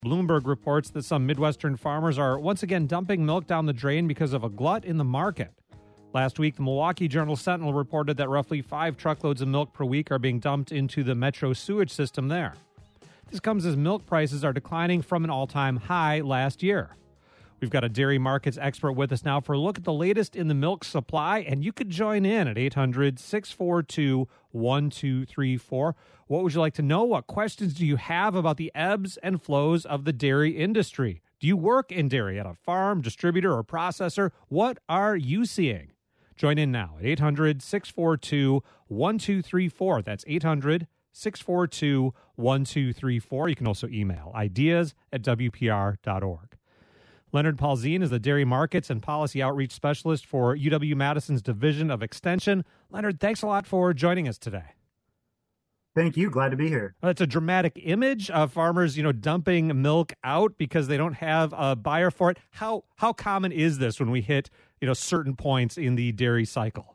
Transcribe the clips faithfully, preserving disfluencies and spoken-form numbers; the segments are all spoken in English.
Bloomberg reports that some Midwestern farmers are once again dumping milk down the drain because of a glut in the market. Last week, the Milwaukee Journal-Sentinel reported that roughly five truckloads of milk per week are being dumped into the metro sewage system there. This comes as milk prices are declining from an all-time high last year. We've got a dairy markets expert with us now for a look at the latest in the milk supply, and you could join in at eight hundred, six four two, one two three four. What would you like to know? What questions do you have about the ebbs and flows of the dairy industry? Do you work in dairy at a farm, distributor, or processor? What are you seeing? Join in now at eight hundred, six four two, one two three four. That's eight hundred, six four two, one two three four. You can also email ideas at w p r dot org. Leonard Paulzine is the Dairy Markets and Policy Outreach Specialist for U W-Madison's Division of Extension. Leonard, thanks a lot for joining us today. Thank you. Glad to be here. Well, it's a dramatic image of farmers, you know, dumping milk out because they don't have a buyer for it. How how common is this when we hit, you know, certain points in the dairy cycle?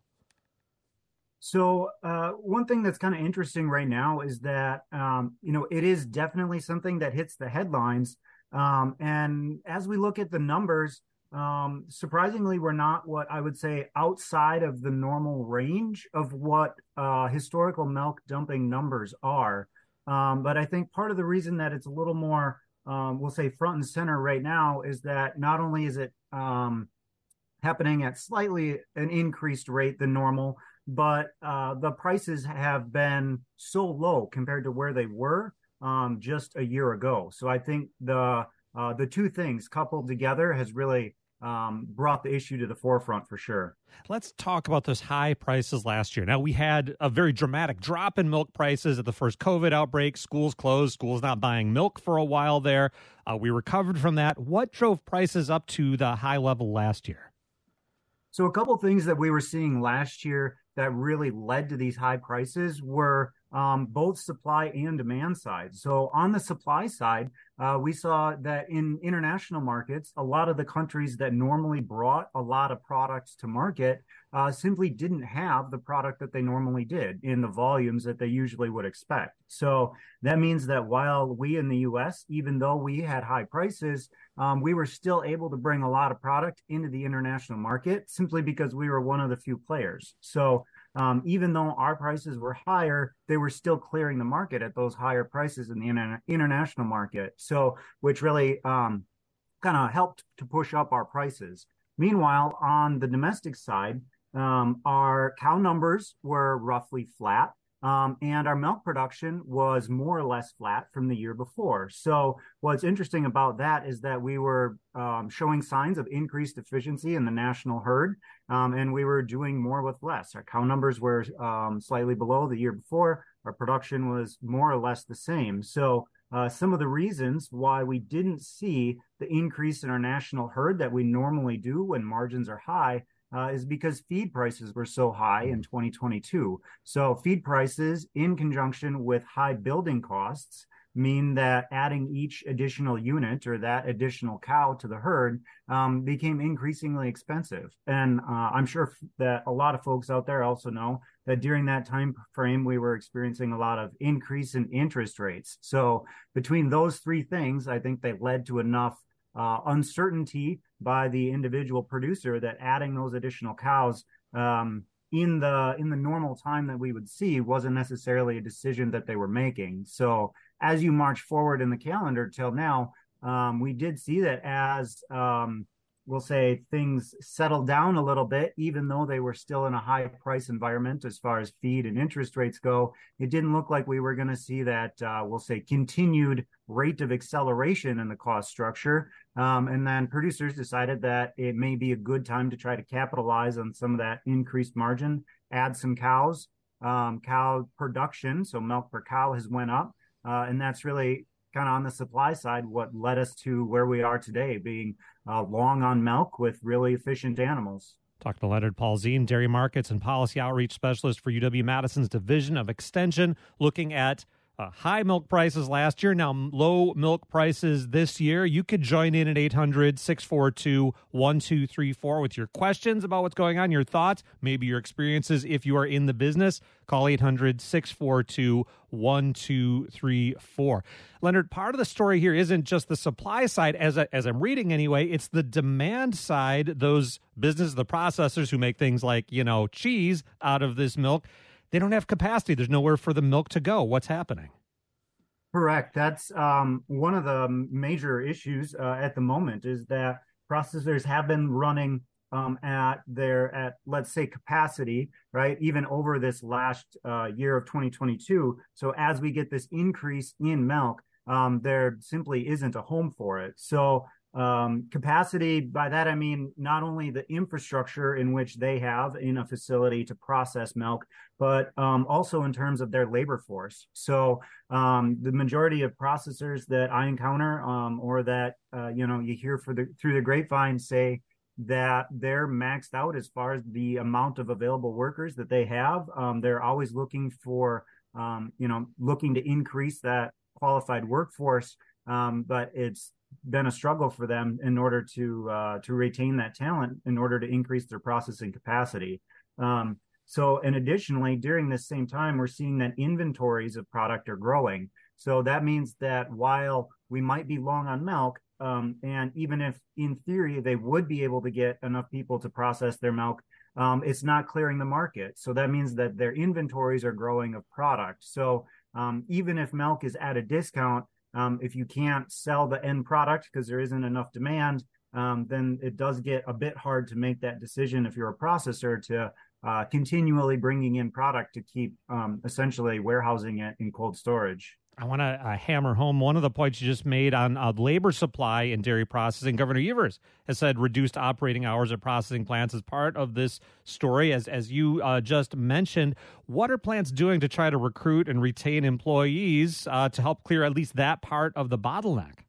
So uh, one thing that's kind of interesting right now is that, um, you know, it is definitely something that hits the headlines. Um, and as we look at the numbers, um, surprisingly, we're not what I would say outside of the normal range of what uh, historical milk dumping numbers are. Um, but I think part of the reason that it's a little more, um, we'll say front and center right now is that not only is it um, happening at slightly an increased rate than normal, but uh, the prices have been so low compared to where they were um, just a year ago. So I think the uh, the two things coupled together has really um, brought the issue to the forefront for sure. Let's talk about those high prices last year. Now, we had a very dramatic drop in milk prices at the first COVID outbreak. Schools closed. Schools not buying milk for a while there. Uh, we recovered from that. What drove prices up to the high level last year? So a couple of things that we were seeing last year that really led to these high prices were um, both supply and demand side. So on the supply side, uh, we saw that in international markets, a lot of the countries that normally brought a lot of products to market uh, simply didn't have the product that they normally did in the volumes that they usually would expect. So that means that while we in the U S, even though we had high prices, um, we were still able to bring a lot of product into the international market simply because we were one of the few players. So Um, even though our prices were higher, they were still clearing the market at those higher prices in the inter- international market. So, which really um, kind of helped to push up our prices. Meanwhile, on the domestic side, um, our cow numbers were roughly flat. Um, and our milk production was more or less flat from the year before. So what's interesting about that is that we were um, showing signs of increased efficiency in the national herd, um, and we were doing more with less. Our cow numbers were um, slightly below the year before. Our production was more or less the same. So uh, some of the reasons why we didn't see the increase in our national herd that we normally do when margins are high Uh, is because feed prices were so high in twenty twenty-two. So feed prices in conjunction with high building costs mean that adding each additional unit or that additional cow to the herd um, became increasingly expensive. And uh, I'm sure f- that a lot of folks out there also know that during that time frame, we were experiencing a lot of increase in interest rates. So between those three things, I think they led to enough Uh, uncertainty by the individual producer that adding those additional cows um, in the in the normal time that we would see wasn't necessarily a decision that they were making. So as you march forward in the calendar till now, um, we did see that as um, we'll say things settled down a little bit, even though they were still in a high price environment as far as feed and interest rates go, it didn't look like we were going to see that, uh, we'll say, continued rate of acceleration in the cost structure. Um, and then producers decided that it may be a good time to try to capitalize on some of that increased margin, add some cows. Um, cow production, so milk per cow, has went up. Uh, and that's really kind of on the supply side what led us to where we are today, being uh, long on milk with really efficient animals. Talk to Leonard Paulzine, Dairy Markets and Policy Outreach Specialist for U W-Madison's Division of Extension, looking at Uh, high milk prices last year, now low milk prices this year. You could join in at eight hundred, six four two, one two three four with your questions about what's going on, your thoughts, maybe your experiences if you are in the business. Call eight hundred, six four two, one two three four. Leonard, part of the story here isn't just the supply side, as, I, as I'm reading anyway, it's the demand side, those businesses, the processors who make things like, you know, cheese out of this milk. They don't have capacity. There's nowhere for the milk to go. What's happening? Correct. That's um, one of the major issues uh, at the moment is that processors have been running um, at their, at let's say capacity, right? Even over this last uh, year of twenty twenty-two. So as we get this increase in milk, um, there simply isn't a home for it. So Um, capacity, by that I mean not only the infrastructure in which they have in a facility to process milk, but um, also in terms of their labor force. So um, the majority of processors that I encounter um, or that, uh, you know, you hear for the, through the grapevine say that they're maxed out as far as the amount of available workers that they have. Um, they're always looking for, um, you know, looking to increase that qualified workforce, um, but it's been a struggle for them in order to uh, to retain that talent in order to increase their processing capacity. Um, so, and additionally, during this same time, we're seeing that inventories of product are growing. So that means that while we might be long on milk, um, and even if in theory they would be able to get enough people to process their milk, um, it's not clearing the market. So that means that their inventories are growing of product. So um, even if milk is at a discount, Um, if you can't sell the end product because there isn't enough demand, um, then it does get a bit hard to make that decision if you're a processor to uh, continually bringing in product to keep um, essentially warehousing it in cold storage. I want to uh, hammer home one of the points you just made on uh, labor supply in dairy processing. Governor Evers has said reduced operating hours at processing plants is part of this story, as as you uh, just mentioned. What are plants doing to try to recruit and retain employees uh, to help clear at least that part of the bottleneck?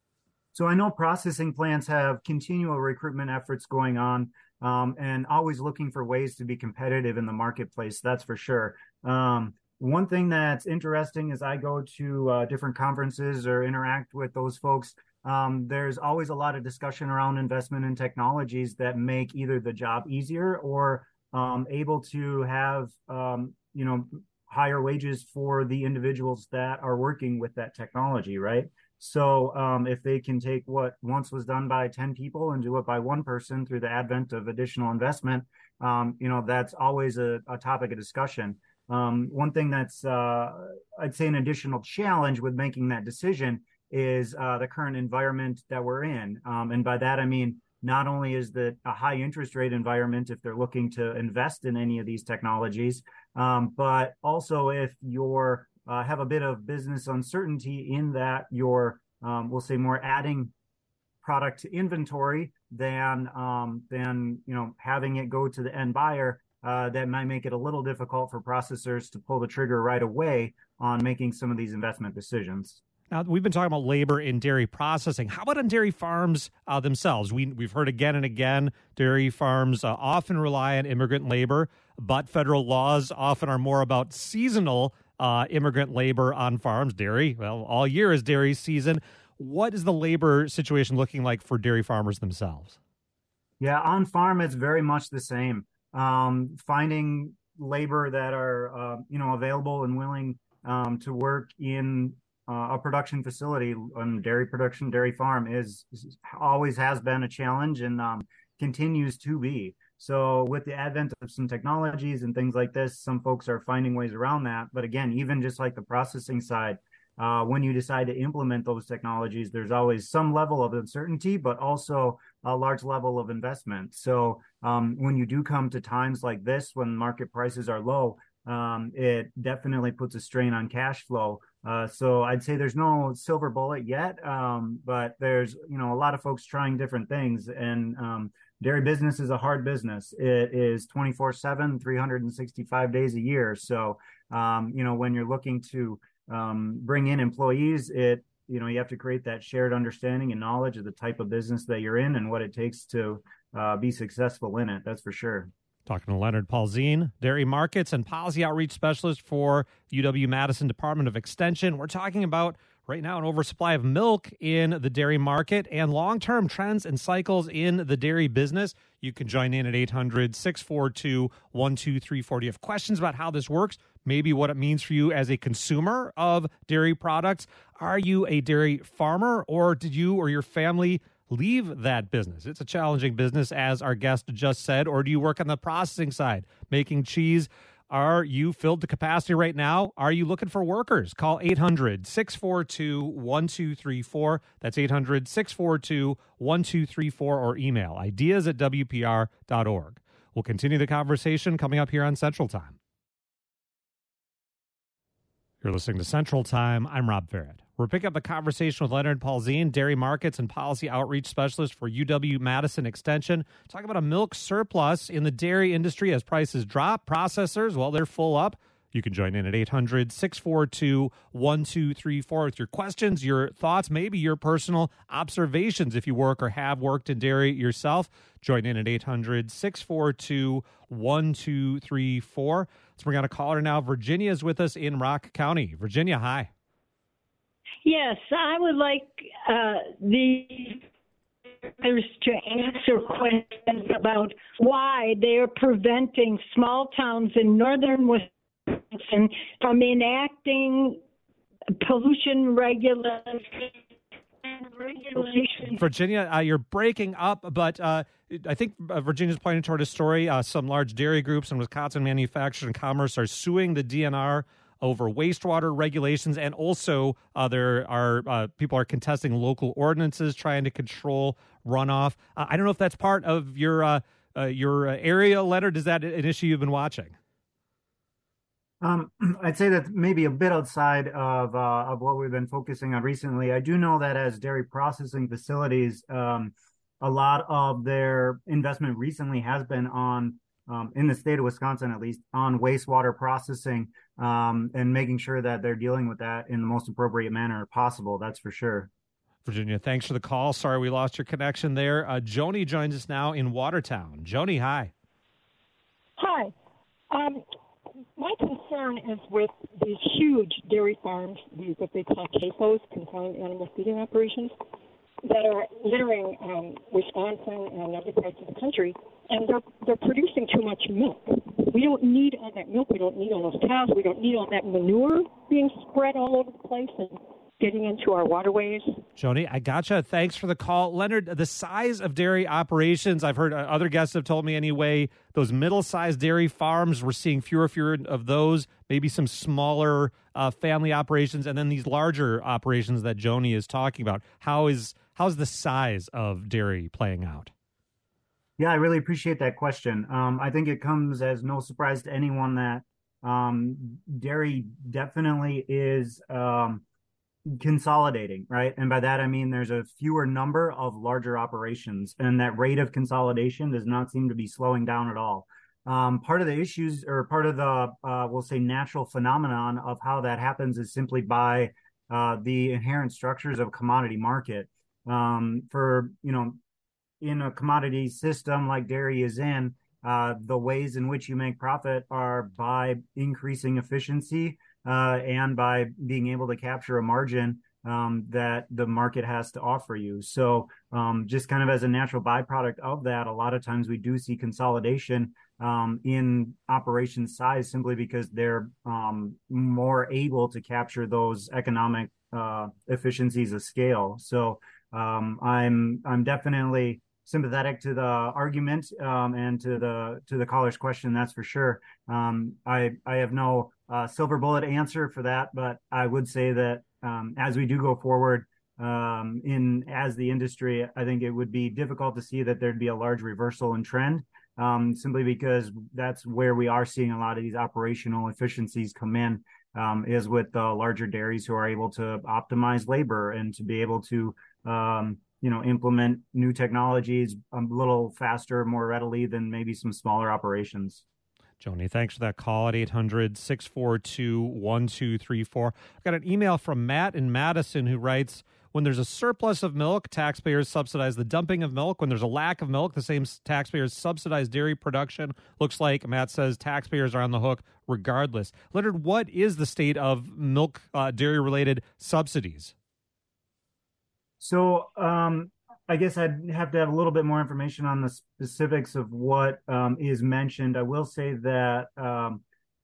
So I know processing plants have continual recruitment efforts going on um, and always looking for ways to be competitive in the marketplace, that's for sure. Um, One thing that's interesting is I go to uh, different conferences or interact with those folks. Um, there's always a lot of discussion around investment in technologies that make either the job easier or um, able to have, um, you know, higher wages for the individuals that are working with that technology, right? So um, if they can take what once was done by ten people and do it by one person through the advent of additional investment, um, you know, that's always a, a topic of discussion. Um, one thing that's, uh, I'd say, an additional challenge with making that decision is uh, the current environment that we're in. Um, and by that, I mean, not only is that a high interest rate environment if they're looking to invest in any of these technologies, um, but also if you're uh, have a bit of business uncertainty in that you're, um, we'll say, more adding product to inventory than, um, than, you know, having it go to the end buyer. Uh, that might make it a little difficult for processors to pull the trigger right away on making some of these investment decisions. Now, we've been talking about labor in dairy processing. How about on dairy farms uh, themselves? We, we've heard again and again, dairy farms uh, often rely on immigrant labor, but federal laws often are more about seasonal uh, immigrant labor on farms. Dairy, well, all year is dairy season. What is the labor situation looking like for dairy farmers themselves? Yeah, on farm, it's very much the same. Um, finding labor that are, uh, you know, available and willing um, to work in uh, a production facility on dairy production, dairy farm is, is always has been a challenge and um, continues to be. So with the advent of some technologies and things like this, some folks are finding ways around that. But again, even just like the processing side, Uh, when you decide to implement those technologies, there's always some level of uncertainty, but also a large level of investment. So um, when you do come to times like this, when market prices are low, um, it definitely puts a strain on cash flow. Uh, so I'd say there's no silver bullet yet, um, but there's, you know, a lot of folks trying different things. And um, dairy business is a hard business. It is twenty-four seven, three hundred sixty-five days a year. So, um, you know, when you're looking to Um, bring in employees, it, you know, you have to create that shared understanding and knowledge of the type of business that you're in and what it takes to uh, be successful in it. That's for sure. Talking to Leonard Paulzine, Dairy Markets and Policy Outreach Specialist for U W-Madison Department of Extension. We're talking about right now an oversupply of milk in the dairy market and long-term trends and cycles in the dairy business. You can join in at eight hundred, six four two, one two three four. Do you have questions about how this works? Maybe what it means for you as a consumer of dairy products? Are you a dairy farmer, or did you or your family leave that business? It's a challenging business, as our guest just said. Or do you work on the processing side, making cheese? Are you filled to capacity right now? Are you looking for workers? Call eight hundred, six four two, one two three four. That's eight hundred, six four two, one two three four, or email ideas at w p r dot org. We'll continue the conversation coming up here on Central Time. You're listening to Central Time. I'm Rob Farrett. We're picking up the conversation with Leonard Paulzine, Dairy Markets and Policy Outreach Specialist for U W-Madison Extension. Talking about a milk surplus in the dairy industry as prices drop. Processors, well, they're full up. You can join in at eight hundred, six four two, one two three four with your questions, your thoughts, maybe your personal observations if you work or have worked in dairy yourself. Join in at eight hundred, six four two, one two three four. Let's bring on a caller now. Virginia is with us in Rock County. Virginia, hi. Yes, I would like uh, the to answer questions about why they're preventing small towns in northern Wisconsin from enacting pollution regulations. Virginia, uh, you're breaking up, but uh, I think uh, Virginia's pointing toward a story. Uh, some large dairy groups in Wisconsin Manufacturing and Commerce are suing the D N R over wastewater regulations, and also uh, there are uh, people are contesting local ordinances trying to control runoff. Uh, I don't know if that's part of your uh, uh, your area, Leonard. Is that an issue you've been watching? Um, I'd say that maybe a bit outside of uh, of what we've been focusing on recently. I do know that as dairy processing facilities, um, a lot of their investment recently has been on, um, in the state of Wisconsin at least, on wastewater processing um, and making sure that they're dealing with that in the most appropriate manner possible. That's for sure. Virginia, thanks for the call. Sorry we lost your connection there. Uh, Joni joins us now in Watertown. Joni, hi. Hi. Um, my concern is with these huge dairy farms, these what they call C A F Os, confined animal feeding operations, that are littering um, Wisconsin and other parts of the country, and they're they're producing too much milk. We don't need all that milk. We don't need all those cows. We don't need all that manure being spread all over the place and getting into our waterways. Joni, I gotcha. Thanks for the call. Leonard, the size of dairy operations, I've heard other guests have told me anyway, those middle-sized dairy farms, we're seeing fewer and fewer of those, maybe some smaller uh, family operations, and then these larger operations that Joni is talking about. How is how's the size of dairy playing out? Yeah, I really appreciate that question. Um, I think it comes as no surprise to anyone that um, dairy definitely is um, consolidating, right? And by that, I mean there's a fewer number of larger operations, and that rate of consolidation does not seem to be slowing down at all. Um, part of the issues, or part of the, uh, we'll say, natural phenomenon of how that happens is simply by uh, the inherent structures of a commodity market. Um, for, you know, in a commodity system like dairy is in, uh, the ways in which you make profit are by increasing efficiency uh, and by being able to capture a margin um, that the market has to offer you. So um, just kind of as a natural byproduct of that, a lot of times we do see consolidation um, in operation size simply because they're um, more able to capture those economic uh, efficiencies of scale. So um, I'm I'm definitely sympathetic to the argument um, and to the to the caller's question. That's for sure. Um, I I have no uh, silver bullet answer for that, but I would say that um, as we do go forward um, in as the industry, I think it would be difficult to see that there'd be a large reversal in trend, um, simply because that's where we are seeing a lot of these operational efficiencies come in, um, is with the larger dairies who are able to optimize labor and to be able to um, you know, implement new technologies a little faster, more readily than maybe some smaller operations. Joni, thanks for that call at eight hundred, six four two, one two three four. I've got an email from Matt in Madison who writes, When there's a surplus of milk, taxpayers subsidize the dumping of milk. When there's a lack of milk, the same taxpayers subsidize dairy production. Looks like Matt says taxpayers are on the hook regardless. Leonard, what is the state of milk uh, dairy-related subsidies? So um, I guess I'd have to have a little bit more information on the specifics of what um, is mentioned. I will say that, um,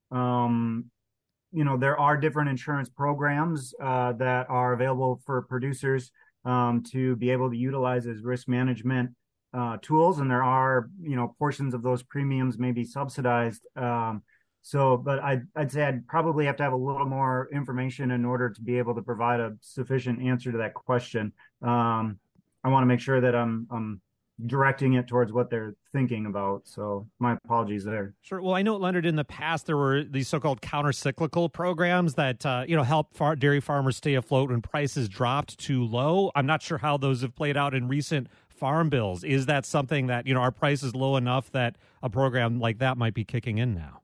um, you know, there are different insurance programs uh, that are available for producers um, to be able to utilize as risk management uh, tools. And there are, you know, portions of those premiums may be subsidized. Um, So, but I'd, I'd say I'd probably have to have a little more information in order to be able to provide a sufficient answer to that question. Um, I want to make sure that I'm, I'm directing it towards what they're thinking about. So my apologies there. Sure. Well, I know, Leonard, in the past, there were these so-called counter-cyclical programs that, uh, you know, help far- dairy farmers stay afloat when prices dropped too low. I'm not sure how those have played out in recent farm bills. Is that something that, you know, are prices low enough that a program like that might be kicking in now?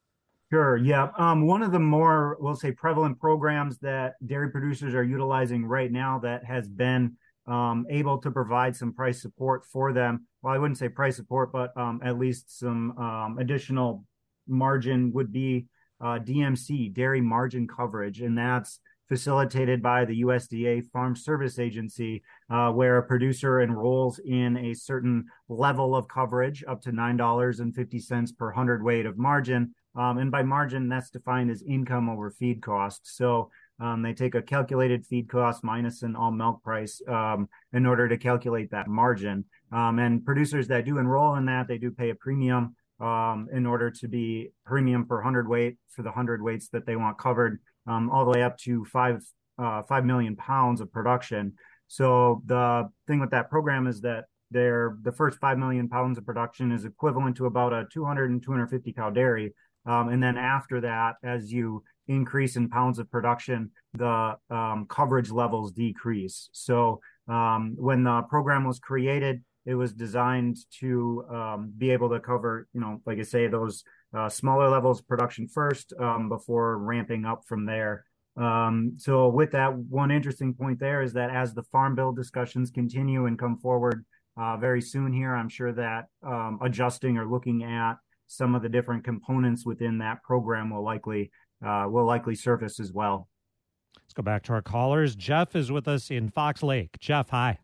Sure. Yeah. Um, one of the more, we'll say, prevalent programs that dairy producers are utilizing right now that has been um, able to provide some price support for them. Well, I wouldn't say price support, but um, at least some um, additional margin would be uh, D M C, dairy margin coverage. And that's facilitated by the U S D A Farm Service Agency, uh, where a producer enrolls in a certain level of coverage up to nine dollars and fifty cents per hundredweight of margin. Um, and by margin, that's defined as income over feed cost. So um, they take a calculated feed cost minus an all milk price um, in order to calculate that margin. Um, and producers that do enroll in that, they do pay a premium um, in order to be premium per hundredweight for the hundredweights that they want covered, um, all the way up to five uh, five million pounds of production. So the thing with that program is that they're, the first five million pounds of production is equivalent to about a two hundred and two hundred fifty cow dairy. Um, and then after that, as you increase in pounds of production, the um, coverage levels decrease. So um, when the program was created, it was designed to um, be able to cover, you know, like I say, those uh, smaller levels of production first um, before ramping up from there. Um, so with that, one interesting point there is that as the Farm Bill discussions continue and come forward uh, very soon here, I'm sure that um, adjusting or looking at some of the different components within that program will likely uh, will likely surface as well. Let's go back to our callers. Jeff is with us in Fox Lake. Jeff, hi.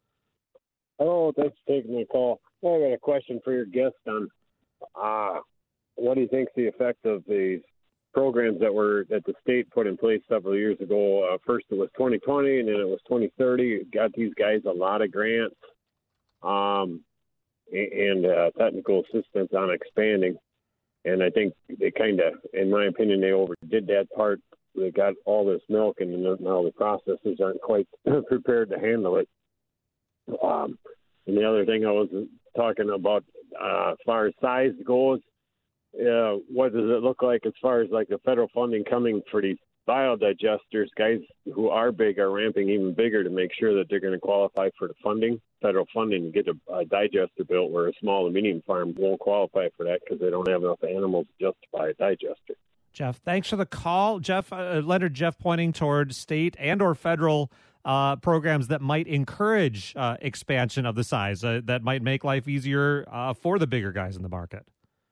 Hello, thanks for taking my call. I got a question for your guest on uh, what do you think the effect of these programs that were that the state put in place several years ago? Uh, first it was twenty twenty, and then it was twenty thirty. It got these guys a lot of grants. Um, and uh, technical assistance on expanding. And I think they kind of, in my opinion, they overdid that part. They got all this milk, and now the processors aren't quite prepared to handle it. Um, and the other thing I was talking about, uh, as far as size goes, uh, what does it look like as far as like the federal funding coming for these biodigesters? Guys who are big are ramping even bigger to make sure that they're going to qualify for the funding, federal funding, to get a, a digester built, where a small and medium farm won't qualify for that because they don't have enough animals to justify a digester. Jeff, thanks for the call. Jeff, uh, Leonard, Jeff pointing toward state and or federal uh, programs that might encourage uh, expansion of the size, uh, that might make life easier uh, for the bigger guys in the market.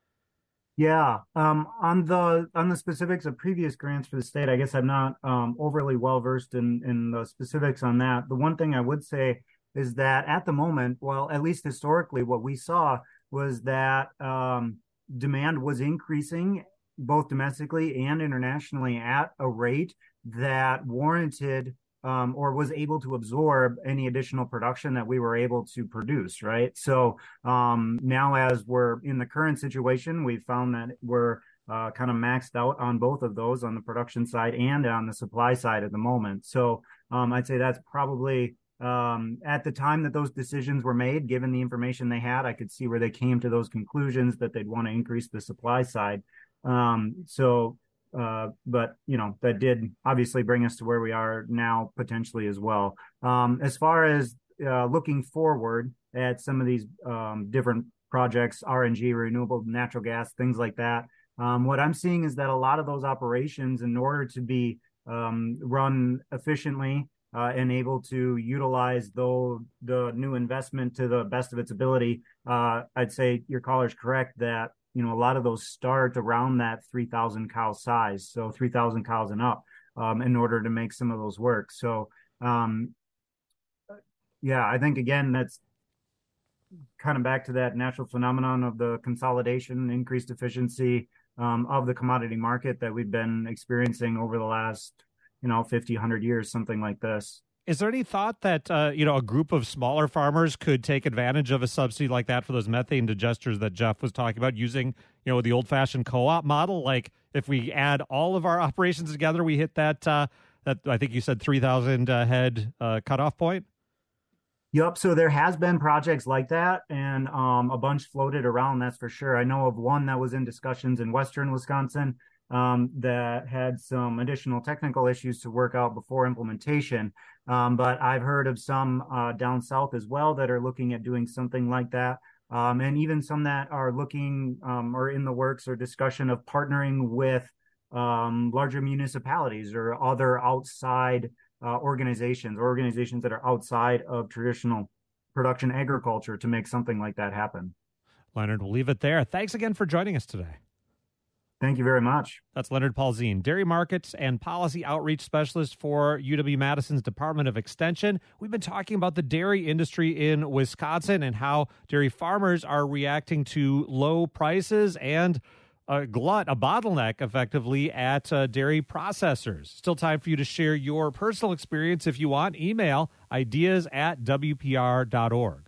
Yeah, um, on the on the specifics of previous grants for the state, I guess I'm not um, overly well versed in in the specifics on that. The one thing I would say is that at the moment, well, at least historically, what we saw was that um, demand was increasing both domestically and internationally at a rate that warranted Um, or was able to absorb any additional production that we were able to produce, right? So um, now as we're in the current situation, we've found that we're uh, kind of maxed out on both of those, on the production side and on the supply side at the moment. So um, I'd say that's probably um, at the time that those decisions were made, given the information they had, I could see where they came to those conclusions that they'd want to increase the supply side. Um, so Uh, but, you know, that did obviously bring us to where we are now potentially as well. Um, as far as uh, looking forward at some of these um, different projects, R N G, renewable natural gas, things like that, um, what I'm seeing is that a lot of those operations, in order to be um, run efficiently uh, and able to utilize the, the new investment to the best of its ability, uh, I'd say your caller's correct that, you know, a lot of those start around that three thousand cow size. So three thousand cows and up, um, in order to make some of those work. So, um, yeah, I think, again, that's kind of back to that natural phenomenon of the consolidation, increased efficiency um, of the commodity market that we've been experiencing over the last, you know, fifty, one hundred years, something like this. Is there any thought that, uh, you know, a group of smaller farmers could take advantage of a subsidy like that for those methane digesters that Jeff was talking about using, you know, the old-fashioned co-op model? Like, if we add all of our operations together, we hit that, uh, that I think you said three thousand uh, head uh, cutoff point? Yep. So there has been projects like that, and um, a bunch floated around, that's for sure. I know of one that was in discussions in western Wisconsin um, that had some additional technical issues to work out before implementation. Um, but I've heard of some uh, down south as well that are looking at doing something like that. Um, and even some that are looking um, or in the works or discussion of partnering with um, larger municipalities or other outside Uh, organizations, organizations that are outside of traditional production agriculture to make something like that happen. Leonard, we'll leave it there. Thanks again for joining us today. Thank you very much. That's Leonard Paulzine, Dairy Markets and Policy Outreach Specialist for U W-Madison's Department of Extension. We've been talking about the dairy industry in Wisconsin and how dairy farmers are reacting to low prices and a glut, a bottleneck, effectively, at uh, dairy processors. Still time for you to share your personal experience if you want. Email ideas at W P R dot org.